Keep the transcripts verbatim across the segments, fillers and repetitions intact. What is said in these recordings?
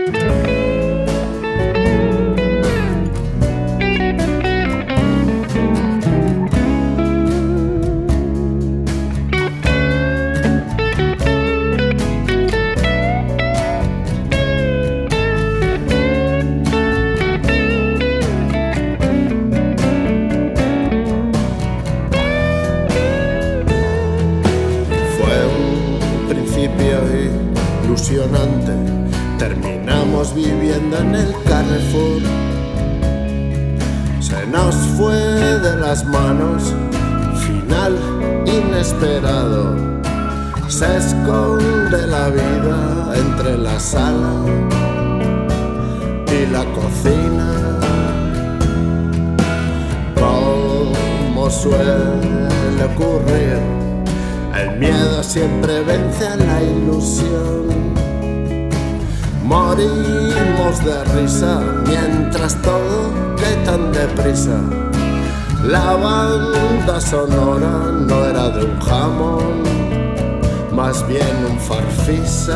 Ilusionante, terminamos viviendo en el Carrefour. Se nos fue de las manos, final inesperado. Se esconde la vida entre la sala y la cocina. Como suele ocurrir, el miedo siempre vence a la ilusión. Morimos de risa mientras todo que tan deprisa. La banda sonora no era de un jamón, más bien un farfisa.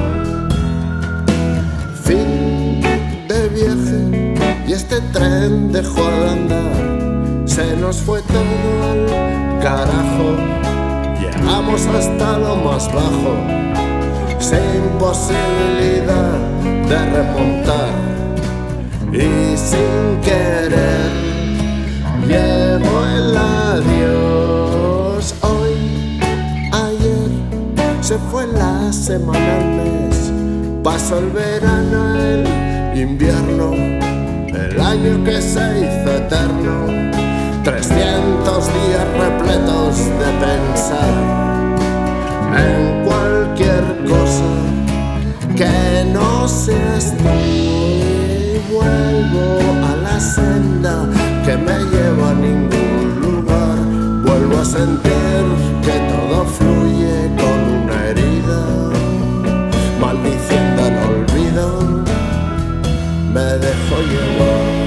Fin de viaje y este tren dejó de andar. Se nos fue todo al carajo. Llegamos hasta lo más bajo, sin posibilidad de remontar. Y sin querer llegó el adiós. Hoy, ayer, se fue la semana, el mes. Pasó el verano, el invierno, el año que se hizo eterno. Trescientos días repletos de pensar en cualquier cosa que no seas tú. Y vuelvo a la senda que me lleva a ningún lugar. Vuelvo a sentir que todo fluye con una herida, maldiciendo el olvido, me dejo llevar.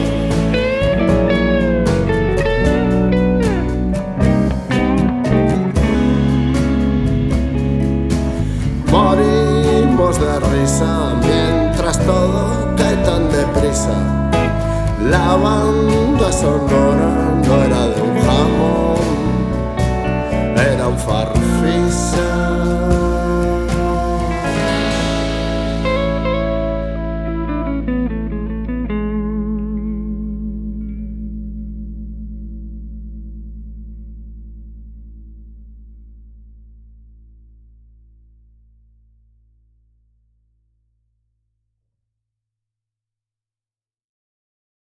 Morimos de risa mientras todo cae tan deprisa. La banda sonora no era de un jamón, era un farfán.